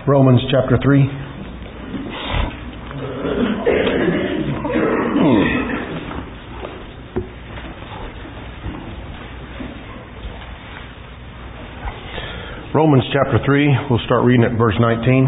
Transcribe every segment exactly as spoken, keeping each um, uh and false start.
Romans chapter three. Romans chapter three, we'll start reading at verse nineteen.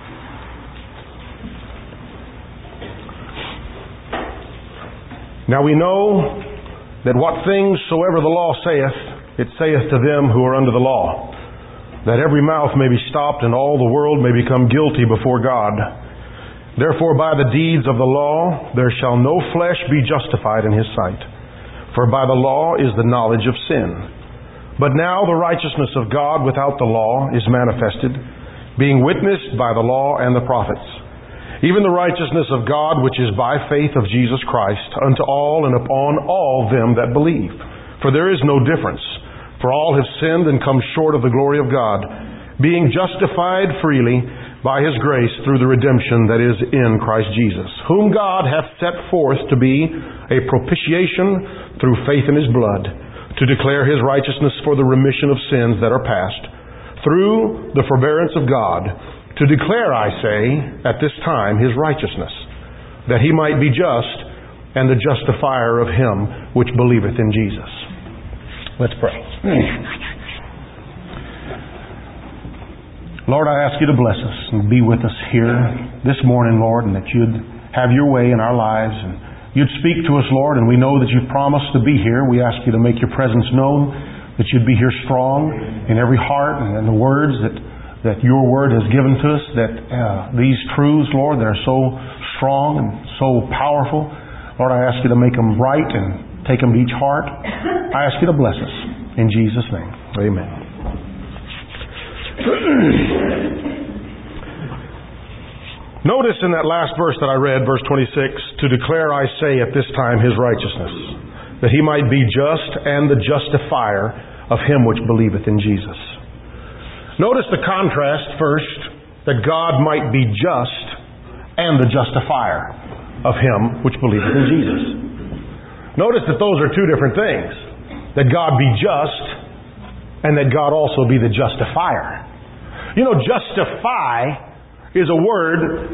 Now we know that what things soever the law saith, it saith to them who are under the law, that every mouth may be stopped and all the world may become guilty before God. Therefore by the deeds of the law there shall no flesh be justified in his sight. For by the law is the knowledge of sin. But now the righteousness of God without the law is manifested, being witnessed by the law and the prophets, even the righteousness of God which is by faith of Jesus Christ unto all and upon all them that believe. For there is no difference, for all have sinned and come short of the glory of God, being justified freely by His grace through the redemption that is in Christ Jesus, whom God hath set forth to be a propitiation through faith in His blood, to declare His righteousness for the remission of sins that are past, through the forbearance of God, to declare, I say, at this time His righteousness, that He might be just and the justifier of him which believeth in Jesus. Let's pray. Lord, I ask You to bless us and be with us here this morning, Lord, and that You'd have Your way in our lives, and You'd speak to us, Lord, and we know that You've promised to be here. We ask You to make Your presence known, that You'd be here strong in every heart and in the words that that Your Word has given to us, that uh, these truths, Lord, that are so strong and so powerful, Lord, I ask You to make them right and take them to each heart. I ask You to bless us. In Jesus' name, amen. Notice in that last verse that I read, verse twenty-six, to declare, I say, at this time His righteousness, that He might be just and the justifier of him which believeth in Jesus. Notice the contrast first, that God might be just and the justifier of him which believeth in Jesus. Notice that those are two different things. That God be just and that God also be the justifier. You know, justify is a word,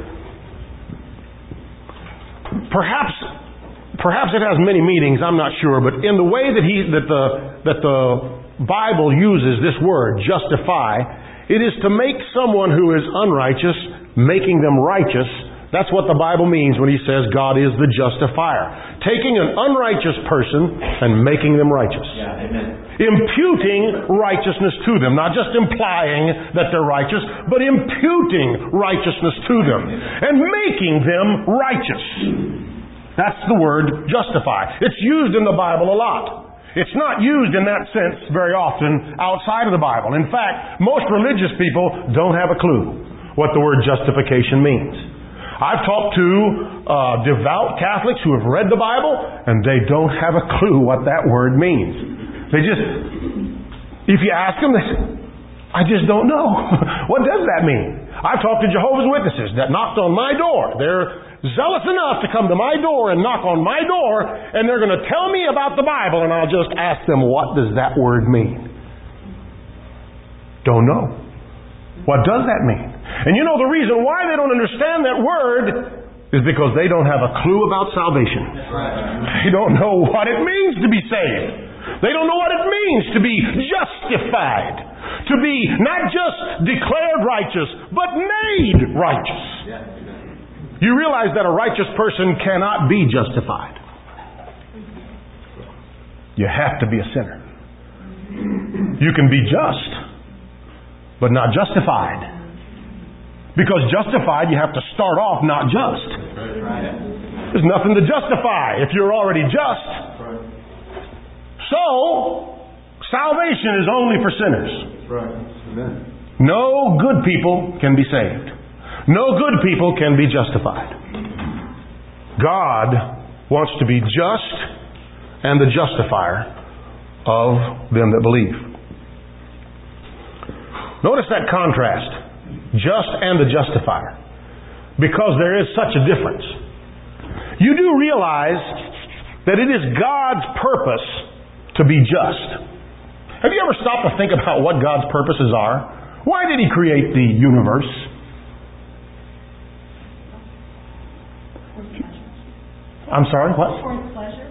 perhaps perhaps it has many meanings, I'm not sure, but in the way that he that the that the Bible uses this word, justify, it is to make someone who is unrighteous, making them righteous. That's what the Bible means when He says God is the justifier. Taking an unrighteous person and making them righteous. Yeah, amen. Imputing righteousness to them. Not just implying that they're righteous, but imputing righteousness to them. And making them righteous. That's the word justify. It's used in the Bible a lot. It's not used in that sense very often outside of the Bible. In fact, most religious people don't have a clue what the word justification means. I've talked to uh, devout Catholics who have read the Bible, and they don't have a clue what that word means. They just, if you ask them, they say, I just don't know. What does that mean? I've talked to Jehovah's Witnesses that knocked on my door. They're zealous enough to come to my door and knock on my door, and they're going to tell me about the Bible, and I'll just ask them, what does that word mean? Don't know. What does that mean? And you know the reason why they don't understand that word is because they don't have a clue about salvation. They don't know what it means to be saved. They don't know what it means to be justified. To be not just declared righteous, but made righteous. You realize that a righteous person cannot be justified. You have to be a sinner. You can be just, but not justified. Because justified, you have to start off not just. There's nothing to justify if you're already just. So, salvation is only for sinners. No good people can be saved. No good people can be justified. God wants to be just and the justifier of them that believe. Notice that contrast. Just and the justifier. Because there is such a difference. You do realize that it is God's purpose to be just. Have you ever stopped to think about what God's purposes are? Why did He create the universe? I'm sorry, what? For His pleasure?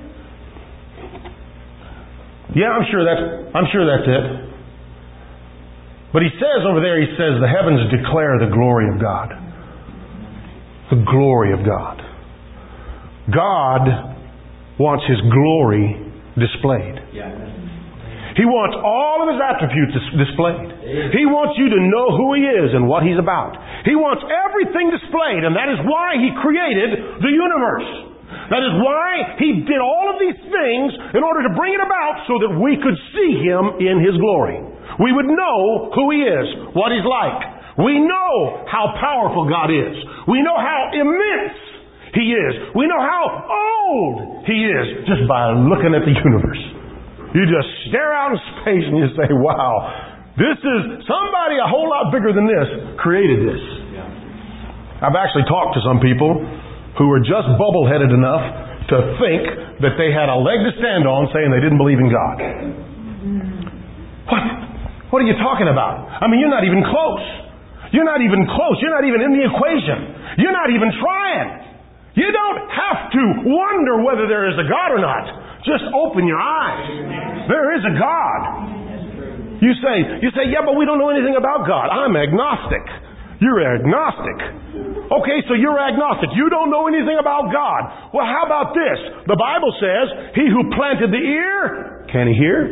Yeah, I'm sure that's, I'm sure that's it. But he says over there, he says, the heavens declare the glory of God. The glory of God. God wants His glory displayed. He wants all of His attributes displayed. He wants you to know who He is and what He's about. He wants everything displayed, and that is why He created the universe. That is why He did all of these things in order to bring it about so that we could see Him in His glory. We would know who He is, what He's like. We know how powerful God is. We know how immense He is. We know how old He is just by looking at the universe. You just stare out in space and you say, wow, this is somebody a whole lot bigger than this created this. I've actually talked to some people who were just bubble-headed enough to think that they had a leg to stand on saying they didn't believe in God. What? What are you talking about? I mean, you're not even close. You're not even close. You're not even in the equation. You're not even trying. You don't have to wonder whether there is a God or not. Just open your eyes. There is a God. You say, you say, yeah, but we don't know anything about God. I'm agnostic. You're agnostic. Okay, so you're agnostic. You don't know anything about God. Well, how about this? The Bible says, he who planted the ear, can he hear?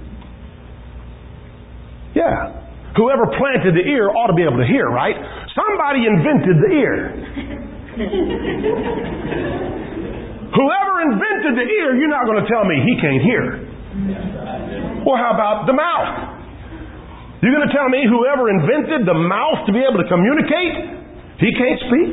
Yeah. Whoever planted the ear ought to be able to hear, right? Somebody invented the ear. Whoever invented the ear, you're not going to tell me he can't hear. Well, how about the mouth? You're going to tell me whoever invented the mouth to be able to communicate, he can't speak?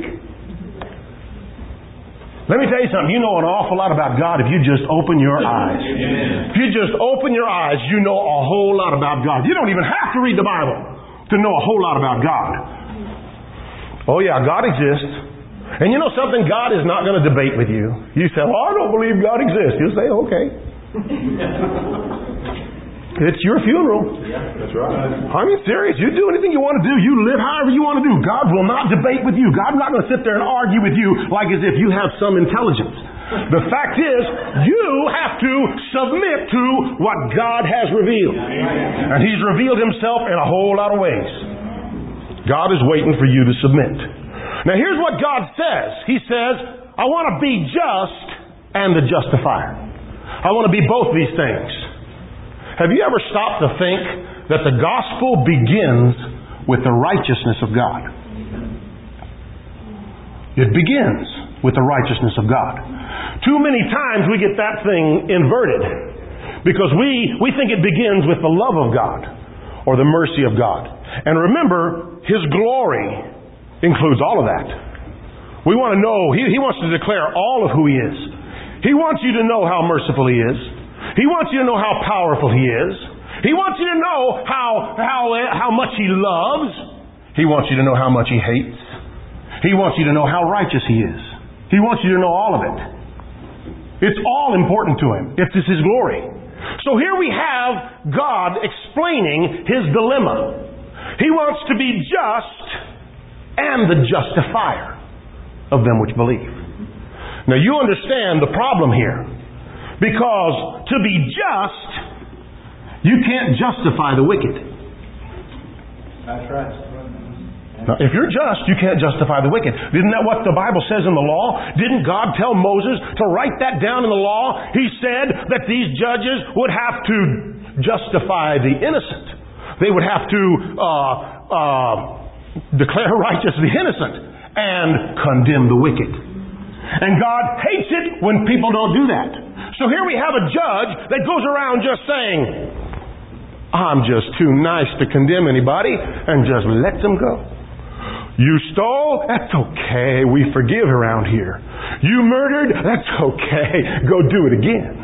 Let me tell you something. You know an awful lot about God if you just open your eyes. If you just open your eyes, you know a whole lot about God. You don't even have to read the Bible to know a whole lot about God. Oh yeah, God exists. And you know something? God is not going to debate with you. You say, well, I don't believe God exists. You'll say, okay. It's your funeral. Yeah, that's right. I mean, serious. You do anything you want to do. You live however you want to do. God will not debate with you. God's not going to sit there and argue with you like as if you have some intelligence. The fact is, you have to submit to what God has revealed. And He's revealed Himself in a whole lot of ways. God is waiting for you to submit. Now here's what God says. He says, I want to be just and the justifier. I want to be both these things. Have you ever stopped to think that the gospel begins with the righteousness of God? It begins with the righteousness of God. Too many times we get that thing inverted because we, we think it begins with the love of God or the mercy of God. And remember, His glory includes all of that. We want to know, He, he wants to declare all of who He is. He wants you to know how merciful He is. He wants you to know how powerful He is. He wants you to know how, how, how much He loves. He wants you to know how much He hates. He wants you to know how righteous He is. He wants you to know all of it. It's all important to Him. It's His glory. So here we have God explaining His dilemma. He wants to be just and the justifier of them which believe. Now you understand the problem here. Because to be just, you can't justify the wicked. That's right. Now, if you're just, you can't justify the wicked. Isn't that what the Bible says in the law? Didn't God tell Moses to write that down in the law? He said that these judges would have to justify the innocent. They would have to uh, uh, declare righteous the innocent and condemn the wicked. And God hates it when people don't do that. So here we have a judge that goes around just saying, I'm just too nice to condemn anybody, and just lets them go. You stole? That's okay. We forgive around here. You murdered? That's okay. Go do it again.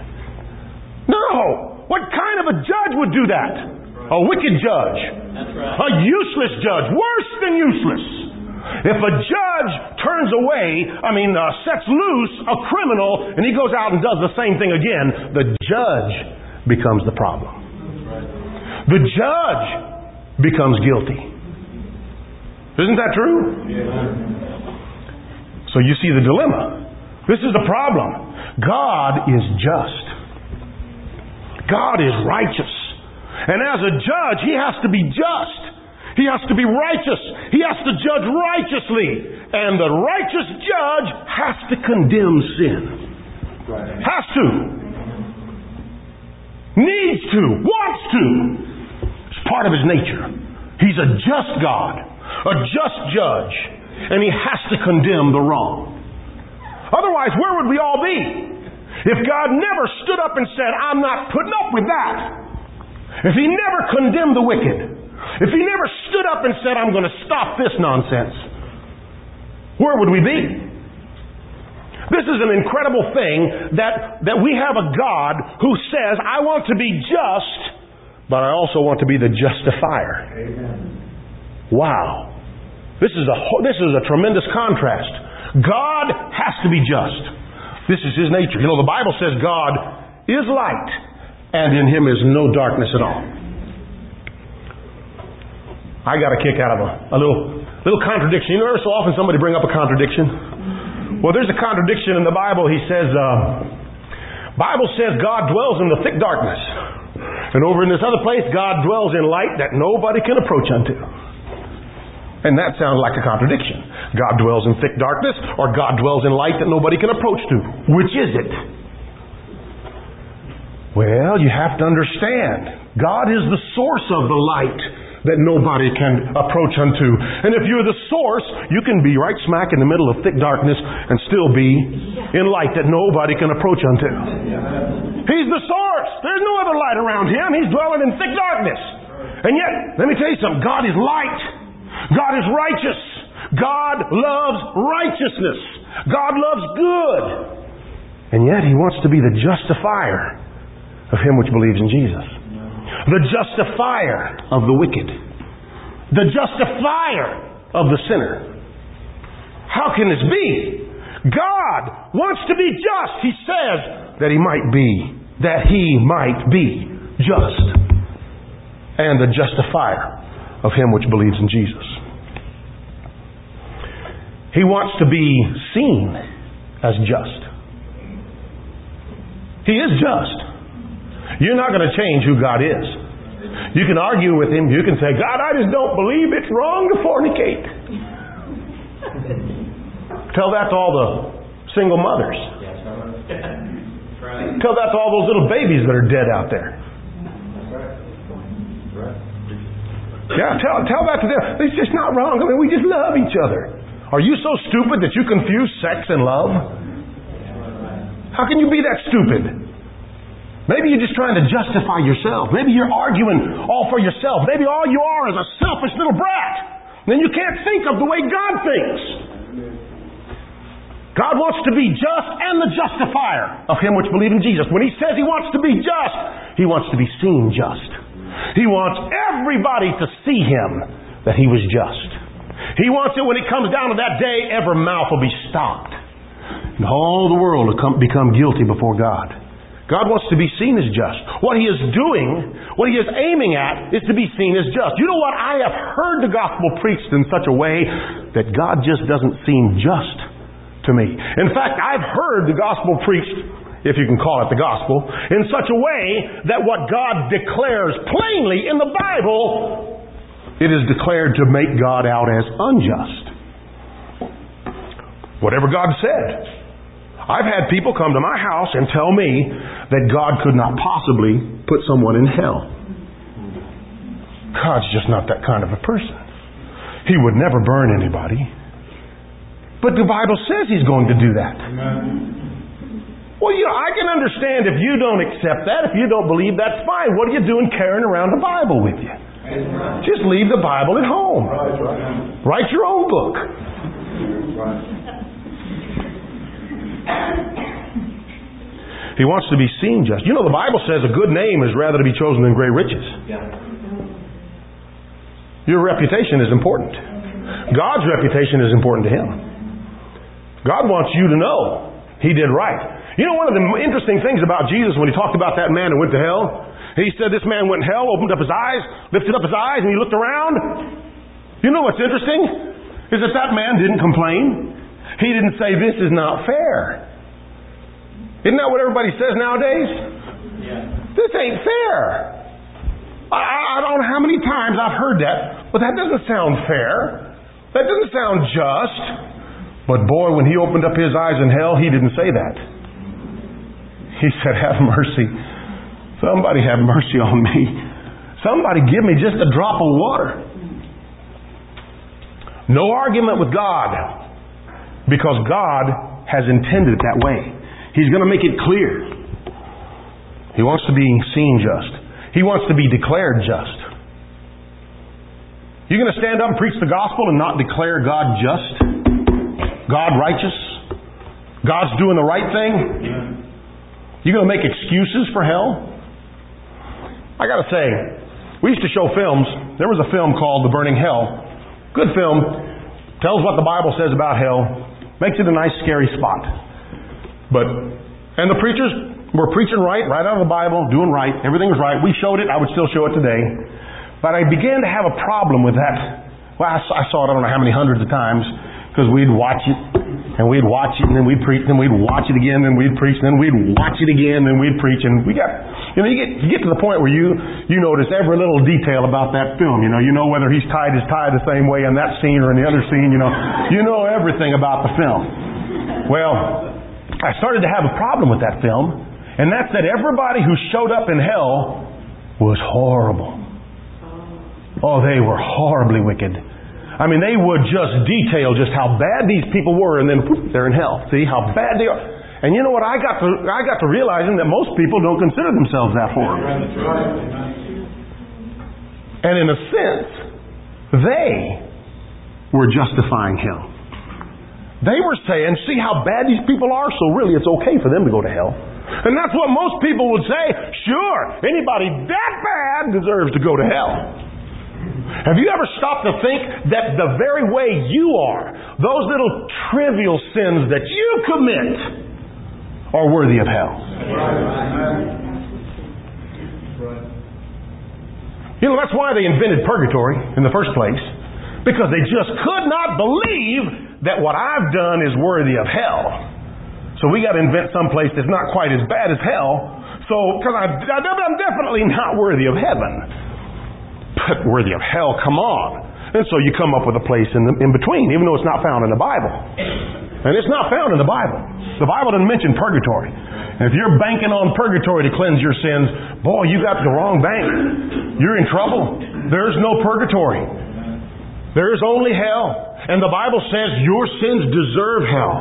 No! What kind of a judge would do that? A wicked judge. That's right. A useless judge. Worse than useless. If a judge turns away, I mean, uh, sets loose a criminal, and he goes out and does the same thing again, the judge becomes the problem. The judge becomes guilty. Isn't that true? Yeah. So you see the dilemma. This is the problem. God is just. God is righteous. And as a judge, He has to be just. He has to be righteous. He has to judge righteously. And the righteous judge has to condemn sin. Has to. Needs to. Wants to. It's part of His nature. He's a just God. A just judge. And He has to condemn the wrong. Otherwise, where would we all be? If God never stood up and said, I'm not putting up with that. If He never condemned the wicked. If He never stood up and said, I'm going to stop this nonsense. Where would we be? This is an incredible thing that, that we have a God who says, I want to be just, but I also want to be the justifier. Amen. Wow. This is a, this is a tremendous contrast. God has to be just. This is His nature. You know, the Bible says God is light, and in Him is no darkness at all. I got a kick out of a, a little little contradiction. You know, ever so often somebody bring up a contradiction? Well, there's a contradiction in the Bible. He says, uh, Bible says God dwells in the thick darkness. And over in this other place, God dwells in light that nobody can approach unto. And that sounds like a contradiction. God dwells in thick darkness, or God dwells in light that nobody can approach to. Which is it? Well, you have to understand. God is the source of the light that nobody can approach unto. And if you're the source, you can be right smack in the middle of thick darkness and still be in light that nobody can approach unto. He's the source. There's no other light around Him. He's dwelling in thick darkness. And yet, let me tell you something. God is light. God is righteous. God loves righteousness. God loves good. And yet He wants to be the justifier of him which believes in Jesus. The justifier of the wicked. The justifier of the sinner. How can this be? God wants to be just. He says that He might be, that He might be just. And the justifier of him which believes in Jesus. He wants to be seen as just. He is just. You're not going to change who God is. You can argue with Him. You can say, God, I just don't believe it's wrong to fornicate. Tell that to all the single mothers. Tell that to all those little babies that are dead out there. Yeah, tell, tell that to them. It's just not wrong. I mean, we just love each other. Are you so stupid that you confuse sex and love? How can you be that stupid? Maybe you're just trying to justify yourself. Maybe you're arguing all for yourself. Maybe all you are is a selfish little brat. Then you can't think of the way God thinks. God wants to be just and the justifier of him which believe in Jesus. When He says He wants to be just, He wants to be seen just. He wants everybody to see Him that He was just. He wants it when it comes down to that day, every mouth will be stopped. And all the world will come, become guilty before God. God wants to be seen as just. What He is doing, what He is aiming at, is to be seen as just. You know what? I have heard the gospel preached in such a way that God just doesn't seem just to me. In fact, I've heard the gospel preached, if you can call it the gospel, in such a way that what God declares plainly in the Bible, it is declared to make God out as unjust. Whatever God said. I've had people come to my house and tell me that God could not possibly put someone in hell. God's just not that kind of a person. He would never burn anybody. But the Bible says He's going to do that. Amen. Well, you know, I can understand if you don't accept that, if you don't believe, that's fine. What are you doing carrying around the Bible with you? Amen. Just leave the Bible at home. Right, right. Write your own book. Right. He wants to be seen just. You know, the Bible says a good name is rather to be chosen than great riches. Yeah. Your reputation is important. God's reputation is important to Him. God wants you to know He did right. You know, one of the interesting things about Jesus when He talked about that man who went to hell, He said this man went to hell, opened up his eyes, lifted up his eyes, and he looked around. You know what's interesting? Is that that man didn't complain. He didn't say, this is not fair. Isn't that what everybody says nowadays? Yeah. This ain't fair. I, I don't know how many times I've heard that, but that doesn't sound fair. That doesn't sound just. But boy, when he opened up his eyes in hell, he didn't say that. He said, have mercy. Somebody have mercy on me. Somebody give me just a drop of water. No argument with God, because God has intended it that way. He's going to make it clear. He wants to be seen just. He wants to be declared just. You're going to stand up and preach the gospel and not declare God just? God righteous? God's doing the right thing? You're going to make excuses for hell? I got to say, we used to show films. There was a film called The Burning Hell. Good film. Tells what the Bible says about hell. Makes it a nice scary spot. But, and the preachers were preaching right, right out of the Bible, doing right. Everything was right. We showed it. I would still show it today. But I began to have a problem with that. Well, I saw it I don't know how many hundreds of times, because we'd watch it, and we'd watch it, and then we'd preach, and then we'd watch it again, and we'd preach, and then we'd watch it again, and then we'd preach, and we got, you know, you get, you get to the point where you, you notice every little detail about that film. You know, you know whether he's tied his tie the same way in that scene or in the other scene. You know, you know everything about the film. Well, I started to have a problem with that film, and that's that everybody who showed up in hell was horrible. Oh, they were horribly wicked. I mean, they would just detail just how bad these people were, and then whoop, they're in hell. See how bad they are. And you know what? I got to I got to realizing that most people don't consider themselves that horrible. And in a sense, they were justifying hell. They were saying, see how bad these people are, so really it's okay for them to go to hell. And that's what most people would say. Sure, anybody that bad deserves to go to hell. Have you ever stopped to think that the very way you are, those little trivial sins that you commit, are worthy of hell? You know, that's why they invented purgatory in the first place. Because they just could not believe that what I've done is worthy of hell. So we got to invent some place that's not quite as bad as hell. So, because I'm definitely not worthy of heaven. But worthy of hell, come on. And so you come up with a place in, the, in between, even though it's not found in the Bible. And it's not found in the Bible. The Bible doesn't mention purgatory. And if you're banking on purgatory to cleanse your sins, boy, you got the wrong bank. You're in trouble. There's no purgatory. There's only hell. And the Bible says your sins deserve hell.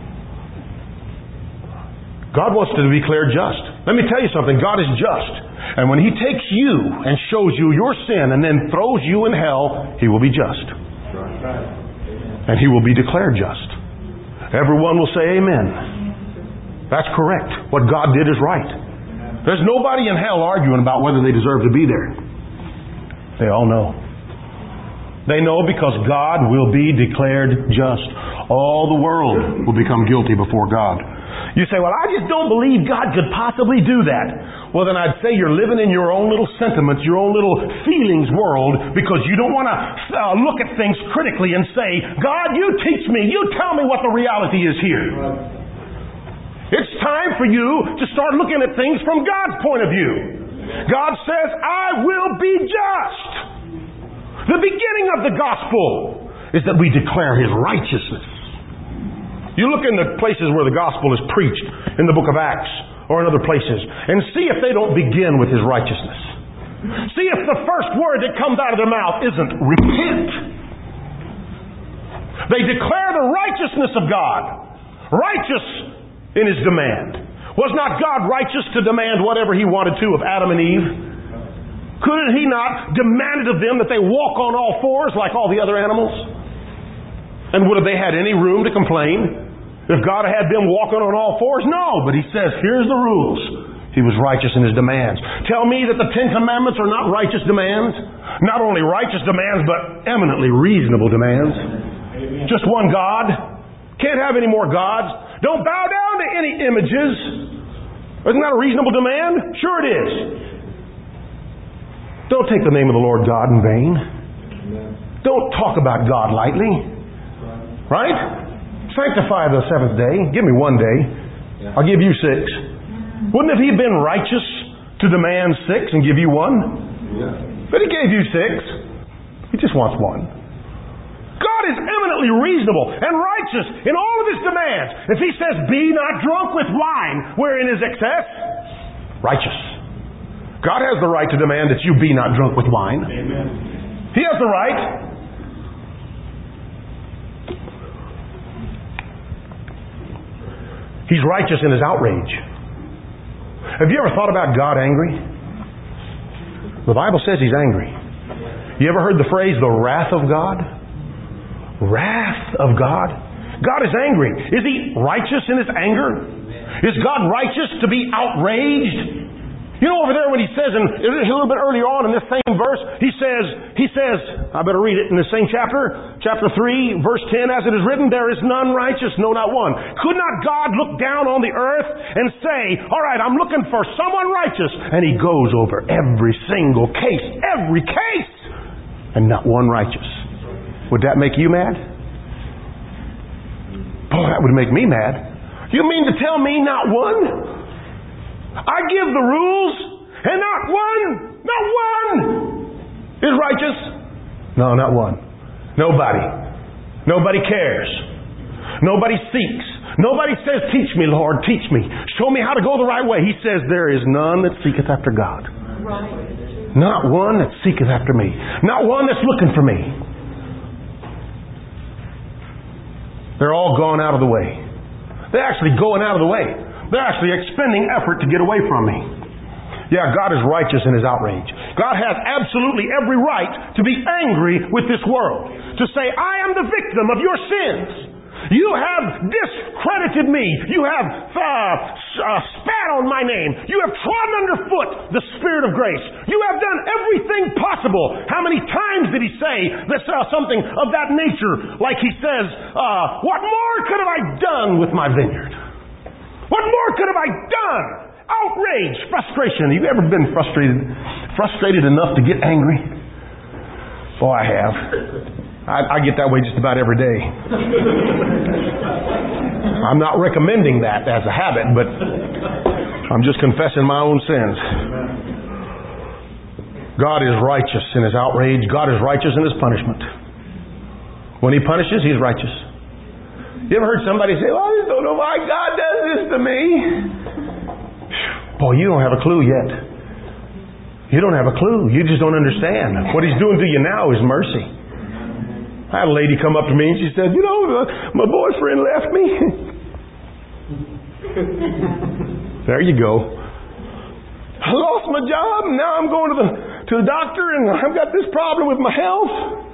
God wants to be declared just. Let me tell you something. God is just. And when He takes you and shows you your sin and then throws you in hell, He will be just. And He will be declared just. Everyone will say amen. That's correct. What God did is right. There's nobody in hell arguing about whether they deserve to be there. They all know. They know because God will be declared just. All the world will become guilty before God. You say, well, I just don't believe God could possibly do that. Well, then I'd say you're living in your own little sentiments, your own little feelings world, because you don't want to uh, look at things critically and say, God, you teach me. You tell me what the reality is here. It's time for you to start looking at things from God's point of view. God says, I will be just. The beginning of the gospel is that we declare His righteousness. You look in the places where the gospel is preached, in the book of Acts or in other places, and see if they don't begin with His righteousness. See if the first word that comes out of their mouth isn't repent. They declare the righteousness of God. Righteous in His demand. Was not God righteous to demand whatever He wanted to of Adam and Eve? Couldn't He not demand of them that they walk on all fours like all the other animals? And would have they had any room to complain if God had them walking on all fours? No, but He says, here's the rules. He was righteous in His demands. Tell me that the Ten Commandments are not righteous demands. Not only righteous demands, but eminently reasonable demands. Amen. Just one God. Can't have any more gods. Don't bow down to any images. Isn't that a reasonable demand? Sure it is. Don't take the name of the Lord God in vain. Don't talk about God lightly. Right? Sanctify the seventh day. Give me one day. Yeah. I'll give you six. Wouldn't have He been righteous to demand six and give you one? Yeah. But He gave you six. He just wants one. God is eminently reasonable and righteous in all of His demands. If He says, be not drunk with wine, wherein is excess, righteous. God has the right to demand that you be not drunk with wine. Amen. He has the right. He's righteous in His outrage. Have you ever thought about God angry? The Bible says He's angry. You ever heard the phrase, the wrath of God? Wrath of God? God is angry. Is He righteous in His anger? Is God righteous to be outraged? You know over there when He says, and a little bit earlier on in this same verse, He says, He says, I better read it in the same chapter, chapter three, verse ten, as it is written, there is none righteous, no not one. Could not God look down on the earth and say, all right, I'm looking for someone righteous, and He goes over every single case, every case, and not one righteous. Would that make you mad? Boy, that would make me mad. You mean to tell me not one? I give the rules, and not one, not one is righteous. No, not one. Nobody. Nobody cares. Nobody seeks. Nobody says, teach me, Lord, teach me. Show me how to go the right way. He says, there is none that seeketh after God. Right. Not one that seeketh after me. Not one that's looking for me. They're all gone out of the way. They're actually going out of the way. They're actually expending effort to get away from me. Yeah, God is righteous in His outrage. God has absolutely every right to be angry with this world. To say, I am the victim of your sins. You have discredited me. You have uh, uh, spat on my name. You have trodden underfoot the Spirit of grace. You have done everything possible. How many times did He say this, uh, something of that nature? Like He says, uh, what more could have I done with my vineyard? What more could have I done? Outrage, frustration. Have you ever been frustrated, frustrated enough to get angry? Oh, I have. I, I get that way just about every day. I'm not recommending that as a habit, but I'm just confessing my own sins. God is righteous in His outrage. God is righteous in His punishment. When He punishes, He's righteous. You ever heard somebody say, well, I just don't know why God does this to me? Boy, you don't have a clue yet. You don't have a clue. You just don't understand. What He's doing to you now is mercy. I had a lady come up to me and she said, you know, my boyfriend left me. There you go. I lost my job and now I'm going to the, to the doctor and I've got this problem with my health.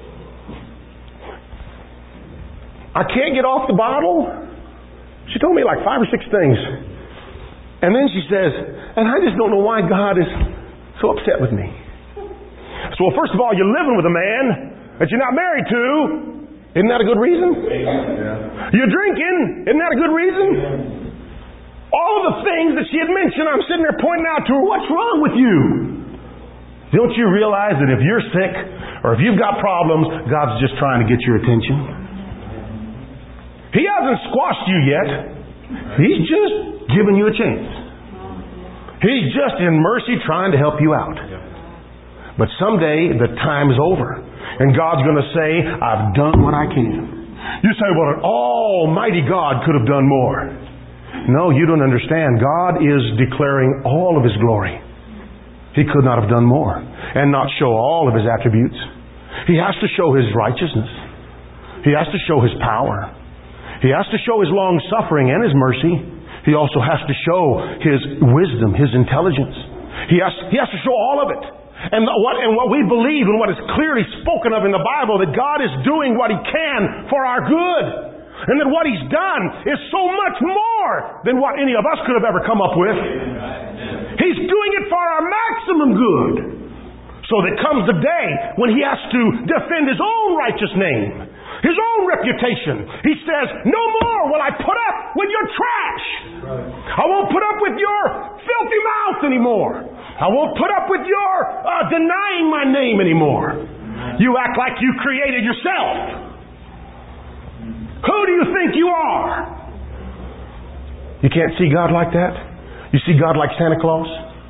I can't get off the bottle. She told me like five or six things. And then she says, and I just don't know why God is so upset with me. So, well, first of all, you're living with a man that you're not married to. Isn't that a good reason? Yeah. You're drinking. Isn't that a good reason? Yeah. All of the things that she had mentioned, I'm sitting there pointing out to her, what's wrong with you? Don't you realize that if you're sick or if you've got problems, God's just trying to get your attention? He hasn't squashed you yet. He's just giving you a chance. He's just in mercy trying to help you out. But someday the time is over. And God's going to say, I've done what I can. You say, well, an almighty God could have done more. No, you don't understand. God is declaring all of His glory. He could not have done more and not show all of His attributes. He has to show His righteousness. He has to show His power. He has to show His long suffering and His mercy. He also has to show His wisdom, His intelligence. He has, he has to show all of it. And what, and what we believe and what is clearly spoken of in the Bible, that God is doing what He can for our good. And that what He's done is so much more than what any of us could have ever come up with. He's doing it for our maximum good. So that comes the day when He has to defend His own righteous name, His own reputation. He says, no more will I put up with your trash. Right. I won't put up with your filthy mouth anymore. I won't put up with your uh, denying my name anymore. You act like you created yourself. Who do you think you are? You can't see God like that? You see God like Santa Claus?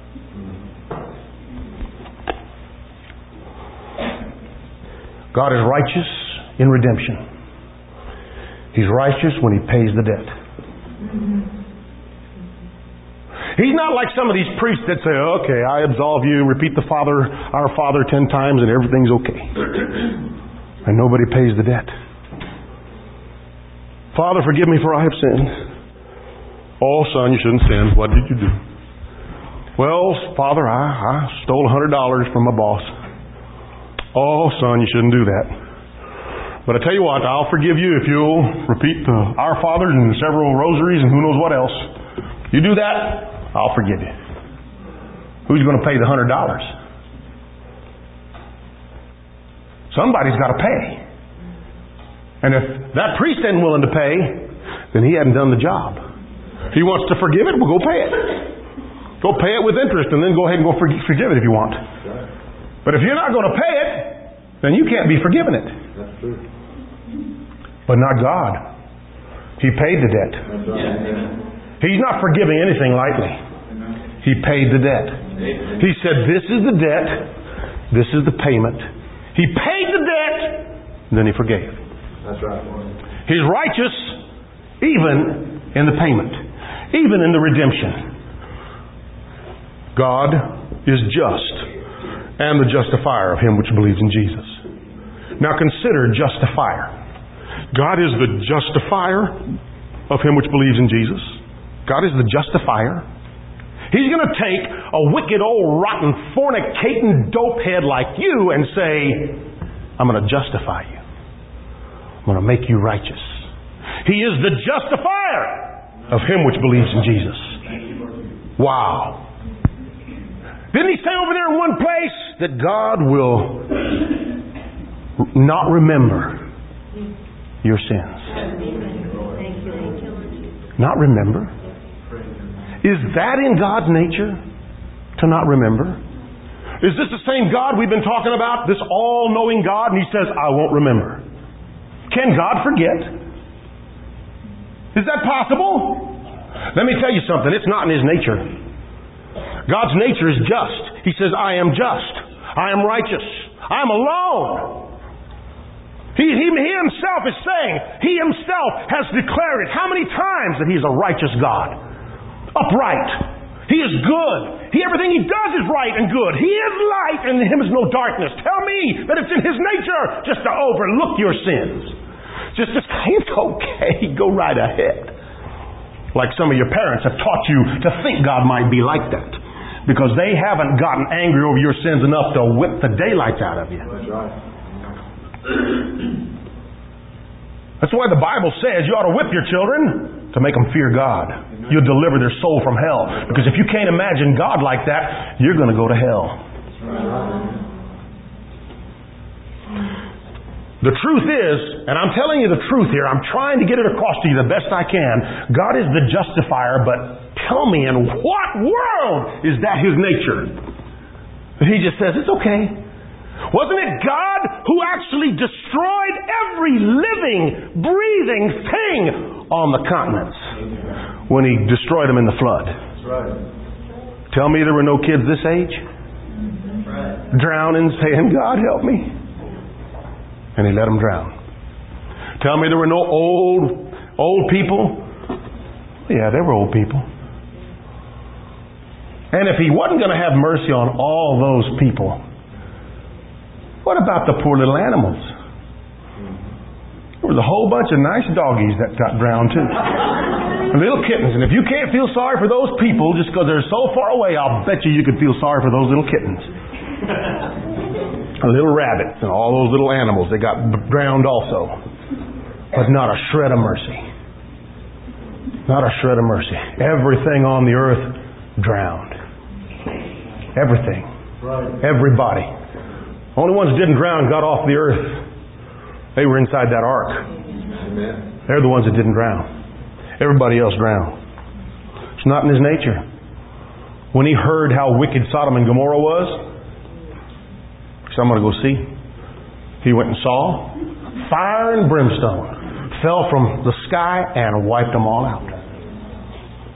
God is righteous in redemption. He's righteous when He pays the debt. He's not like some of these priests that say, okay, I absolve you, repeat the Father, our Father ten times and everything's okay. And nobody pays the debt. Father, forgive me for I have sinned. Oh, son, you shouldn't sin. What did you do? Well, Father, I, I stole one hundred dollars from my boss. Oh, son, you shouldn't do that. But I tell you what, I'll forgive you if you'll repeat the Our Fathers and several rosaries and who knows what else. You do that, I'll forgive you. Who's going to pay the one hundred dollars? Somebody's got to pay. And if that priest isn't willing to pay, then he hadn't done the job. If he wants to forgive it, well, go pay it. Go pay it with interest and then go ahead and go forgive it if you want. But if you're not going to pay it, then you can't be forgiven it. That's true. But not God. He paid the debt. That's right. He's not forgiving anything lightly. He paid the debt. He said, this is the debt. This is the payment. He paid the debt. And then He forgave. That's right. He's righteous even in the payment. Even in the redemption. God is just and the justifier of him which believes in Jesus. Now consider justifier. God is the justifier of him which believes in Jesus. God is the justifier. He's going to take a wicked old rotten fornicating dopehead like you and say, I'm going to justify you. I'm going to make you righteous. He is the justifier of him which believes in Jesus. Wow. Didn't he say over there in one place that God will not remember your sins? Not remember? Is that in God's nature to not remember? Is this the same God we've been talking about? This all-knowing God? And He says, I won't remember. Can God forget? Is that possible? Let me tell you something. It's not in His nature. God's nature is just. He says, I am just. I am righteous. I am alone. He, he, he Himself is saying, He Himself has declared it. How many times that He is a righteous God? Upright. He is good. He, everything He does is right and good. He is light and in Him is no darkness. Tell me that it's in His nature just to overlook your sins. Just to say, it's okay. Go right ahead. Like some of your parents have taught you to think God might be like that. Because they haven't gotten angry over your sins enough to whip the daylights out of you. That's right. That's why the Bible says you ought to whip your children to make them fear God. You'll deliver their soul from hell. Because if you can't imagine God like that, you're going to go to hell. The truth is, and I'm telling you the truth here, I'm trying to get it across to you the best I can. God is the justifier, but tell me, in what world is that His nature? He just says, it's okay. Wasn't it God who actually destroyed every living, breathing thing on the continents when He destroyed them in the flood? That's right. Tell me there were no kids this age Right. drowning, saying, God help me. And He let them drown. Tell me there were no old, old people. Yeah, there were old people. And if He wasn't going to have mercy on all those people, what about the poor little animals? There was a whole bunch of nice doggies that got drowned too. Little kittens. And if you can't feel sorry for those people just because they're so far away, I'll bet you you could feel sorry for those little kittens. Little rabbits and all those little animals, they got drowned also. But not a shred of mercy. Not a shred of mercy. Everything on the earth drowned. Everything. Right. Everybody. Only ones that didn't drown got off the earth. They were inside that ark. Amen. They're the ones that didn't drown. Everybody else drowned. It's not in His nature. When He heard how wicked Sodom and Gomorrah was, so I'm going to go see. He went and saw. Fire and brimstone fell from the sky and wiped them all out.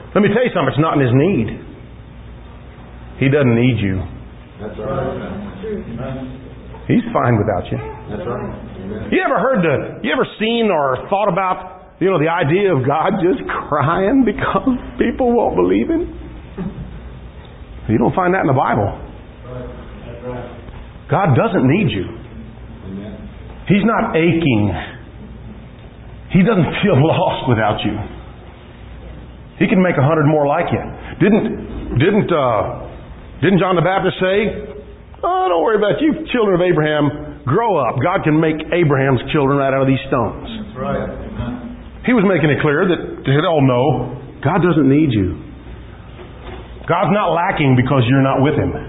Let me tell you something, it's not in His need. He doesn't need you. That's right. He's fine without you. That's right. You ever heard the, you ever seen or thought about, you know, the idea of God just crying because people won't believe Him? You don't find that in the Bible. God doesn't need you. He's not aching. He doesn't feel lost without you. He can make a hundred more like you. Didn't didn't uh, didn't John the Baptist say, "Oh, don't worry about you, children of Abraham. Grow up. God can make Abraham's children right out of these stones." That's right. He was making it clear that they all know God doesn't need you. God's not lacking because you're not with Him.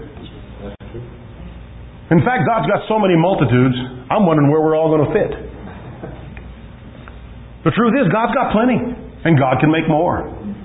In fact, God's got so many multitudes, I'm wondering where we're all going to fit. The truth is, God's got plenty, and God can make more.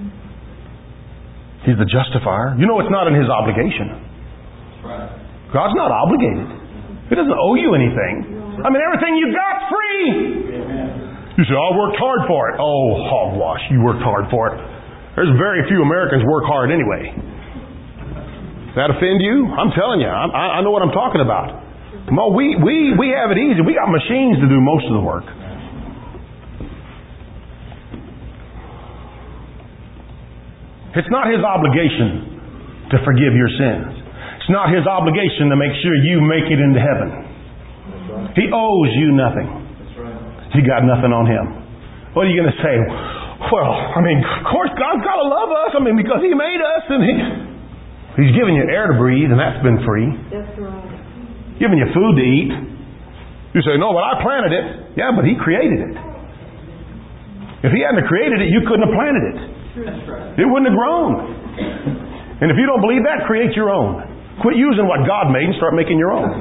He's the justifier. You know it's not in His obligation. God's not obligated. He doesn't owe you anything. I mean, everything you got free. You say, I worked hard for it. Oh, hogwash. You worked hard for it. There's very few Americans work hard anyway. Does that offend you? I'm telling you. I, I know what I'm talking about. Well, we, we, we have it easy. We got machines to do most of the work. It's not His obligation to forgive your sins. It's not His obligation to make sure you make it into heaven. He owes you nothing. You got nothing on Him. What are you going to say? Well, I mean, of course God's got to love us. I mean, because He made us and He, He's given you air to breathe, and that's been free. That's right. Giving you food to eat. You say, no, but I planted it. Yeah, but He created it. If He hadn't created it, you couldn't have planted it. That's right. It wouldn't have grown. And if you don't believe that, create your own. Quit using what God made and start making your own.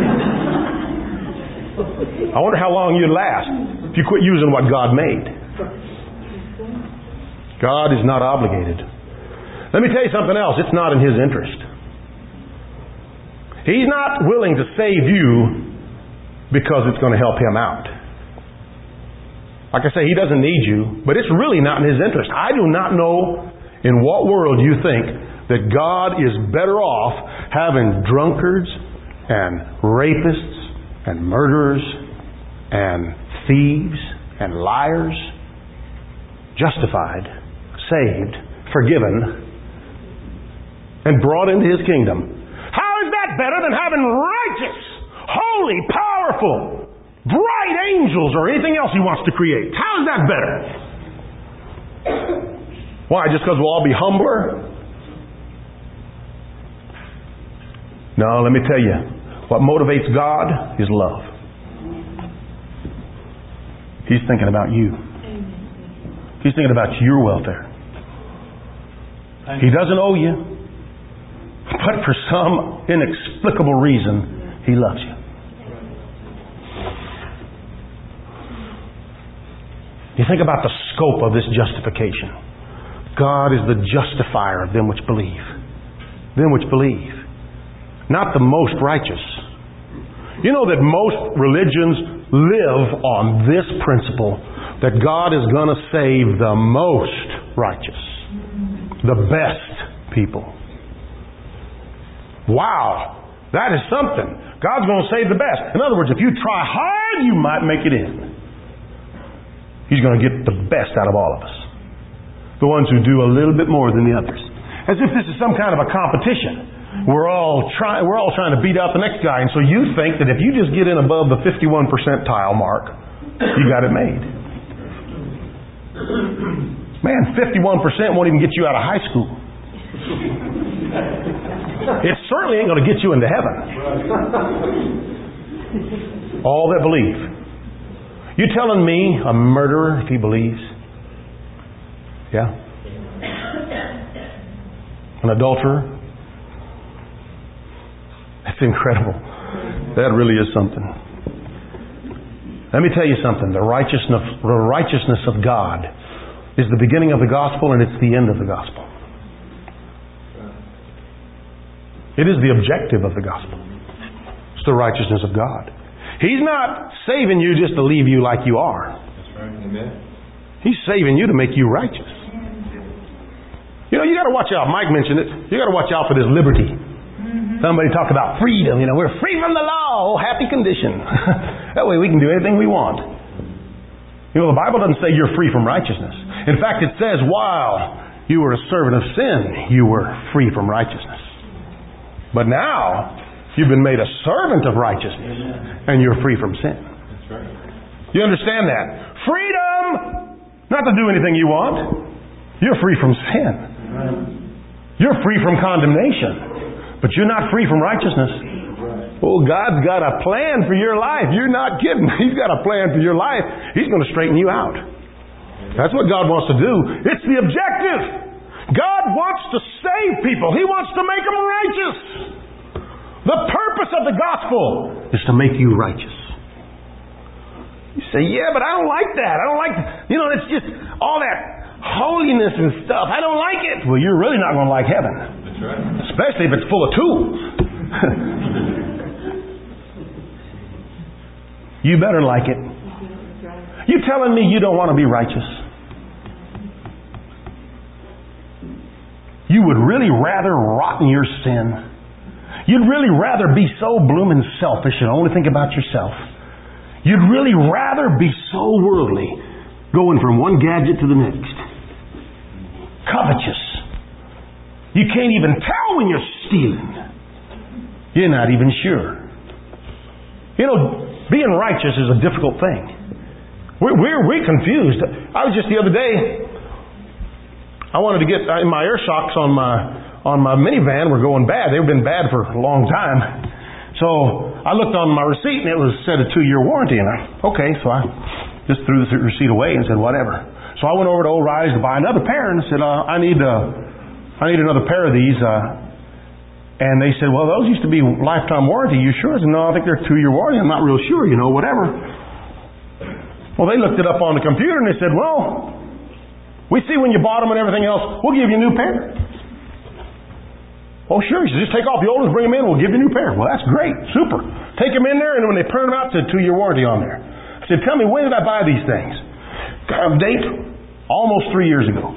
I wonder how long you'd last if you quit using what God made. God is not obligated. Let me tell you something else. It's not in His interest. He's not willing to save you because it's going to help Him out. Like I say, He doesn't need you, but it's really not in His interest. I do not know in what world you think that God is better off having drunkards and rapists and murderers and thieves and liars justified, saved, forgiven, and brought into His kingdom. How is that better than having righteous, holy, powerful, bright angels or anything else He wants to create? How is that better? Why? Just because we'll all be humbler? No, let me tell you. What motivates God is love. He's thinking about you. He's thinking about your welfare. He doesn't owe you. But for some inexplicable reason, He loves you. You think about the scope of this justification. God is the justifier of them which believe. Them which believe. Not the most righteous. You know that most religions live on this principle, that God is going to save the most righteous. The best people. Wow. That is something. God's going to save the best. In other words, if you try hard, you might make it in. He's going to get the best out of all of us. The ones who do a little bit more than the others. As if this is some kind of a competition. We're all trying we're all trying to beat out the next guy. And so you think that if you just get in above the fifty-one percentile mark, you got it made. Man, fifty-one percent won't even get you out of high school. It certainly ain't going to get you into heaven. All that believe. You telling me a murderer, if he believes? Yeah. An adulterer? That's incredible. That really is something. Let me tell you something. The righteousness, the righteousness of God is the beginning of the gospel and it's the end of the gospel. It is the objective of the gospel. It's the righteousness of God. He's not saving you just to leave you like you are. That's right. Amen. He's saving you to make you righteous. You know, you got to watch out. Mike mentioned it. You got to watch out for this liberty. Mm-hmm. Somebody talk about freedom. You know, we're free from the law. Oh, happy condition. That way we can do anything we want. You know, the Bible doesn't say you're free from righteousness. In fact, it says while you were a servant of sin, you were free from righteousness. But now, you've been made a servant of righteousness, and you're free from sin. That's right. You understand that? Freedom! Not to do anything you want. You're free from sin. You're free from condemnation. But you're not free from righteousness. Oh, God's got a plan for your life. You're not kidding. He's got a plan for your life. He's going to straighten you out. That's what God wants to do. It's the objective. God wants to save people. He wants to make them righteous. The purpose of the gospel is to make you righteous. You say, yeah, but I don't like that. I don't like, you know, it's just all that holiness and stuff. I don't like it. Well, you're really not going to like heaven. That's right. Especially if it's full of tools. You better like it. You telling me you don't want to be righteous? You would really rather rot in your sin. You'd really rather be so blooming selfish and only think about yourself. You'd really rather be so worldly, going from one gadget to the next. Covetous. You can't even tell when you're stealing. You're not even sure. You know, being righteous is a difficult thing. We're, we're, we're confused. I was just the other day, I wanted to get in my air shocks on my on my minivan were going bad. They've been bad for a long time. So I looked on my receipt and it was said a two-year warranty. And I, okay, so I just threw the receipt away and said whatever. So I went over to O'Reilly's to buy another pair and said uh, I need uh, I need another pair of these. Uh, and they said, well, those used to be lifetime warranty. You sure? I said, no, I think they're two-year warranty. I'm not real sure. You know, whatever. Well, they looked it up on the computer and they said, well, we see when you bought them and everything else, we'll give you a new pair. Oh, sure. He said, just take off the old ones, bring them in, we'll give you a new pair. Well, that's great. Super. Take them in there, and when they print them out, it said two-year warranty on there. I said, tell me, when did I buy these things? Got a date? Almost three years ago.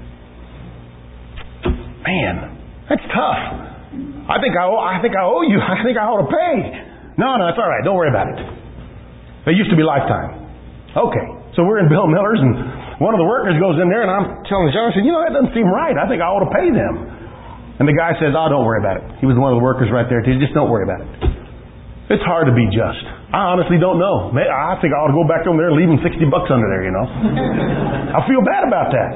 Man, that's tough. I think I owe, I think I owe you. I think I ought to pay. No, no, it's all right. Don't worry about it. They used to be lifetime. Okay. So we're in Bill Miller's, and one of the workers goes in there, and I'm telling John, I said, you know, that doesn't seem right. I think I ought to pay them. And the guy says, oh, don't worry about it. He was one of the workers right there. He said, just don't worry about it. It's hard to be just. I honestly don't know. I think I ought to go back over there and leave him sixty bucks under there, you know. I feel bad about that.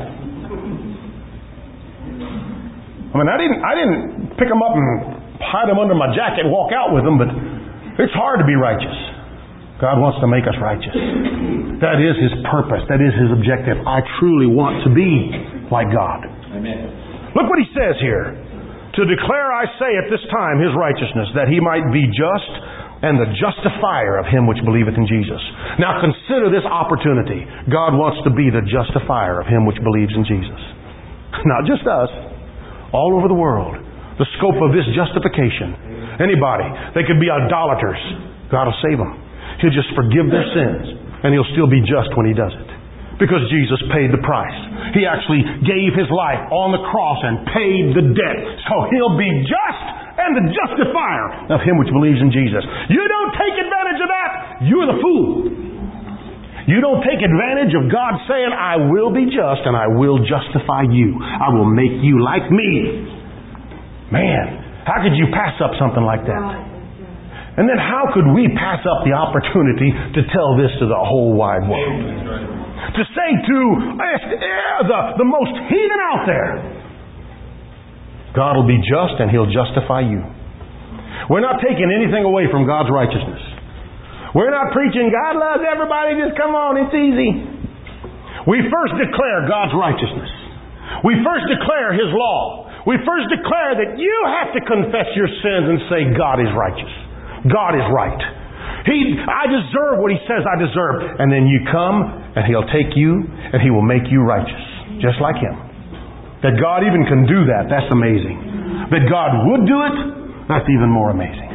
I mean, I didn't, I didn't pick them up and hide them under my jacket and walk out with them, but it's hard to be righteous. God wants to make us righteous. That is His purpose. That is His objective. I truly want to be like God. Amen. Look what He says here. To declare, I say, at this time His righteousness, that He might be just and the justifier of him which believeth in Jesus. Now consider this opportunity. God wants to be the justifier of him which believes in Jesus. Not just us. All over the world. The scope of this justification. Anybody. They could be idolaters. God will save them. He'll just forgive their sins. And He'll still be just when He does it. Because Jesus paid the price. He actually gave His life on the cross and paid the debt. So He'll be just and the justifier of him which believes in Jesus. You don't take advantage of that. You're the fool. You don't take advantage of God saying, I will be just and I will justify you. I will make you like me. Man, how could you pass up something like that? And then how could we pass up the opportunity to tell this to the whole wide world? To say to the, the most heathen out there, God will be just and He'll justify you. We're not taking anything away from God's righteousness. We're not preaching, God loves everybody, just come on, it's easy. We first declare God's righteousness. We first declare His law. We first declare that you have to confess your sins and say, God is righteous. God is right. He, I deserve what He says I deserve. And then you come and He'll take you and He will make you righteous. Just like Him. That God even can do that, that's amazing. That God would do it, that's even more amazing.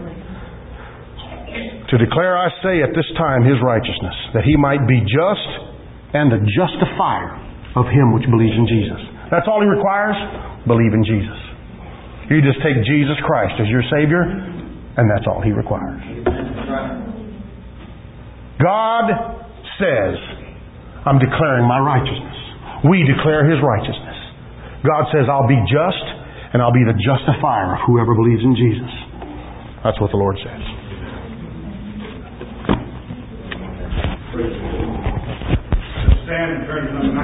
To declare, I say, at this time His righteousness, that He might be just and the justifier of him which believes in Jesus. That's all He requires. Believe in Jesus. You just take Jesus Christ as your Savior, and that's all He requires. God says, I'm declaring my righteousness. We declare His righteousness. God says, I'll be just, and I'll be the justifier of whoever believes in Jesus. That's what the Lord says. Stand and turn to number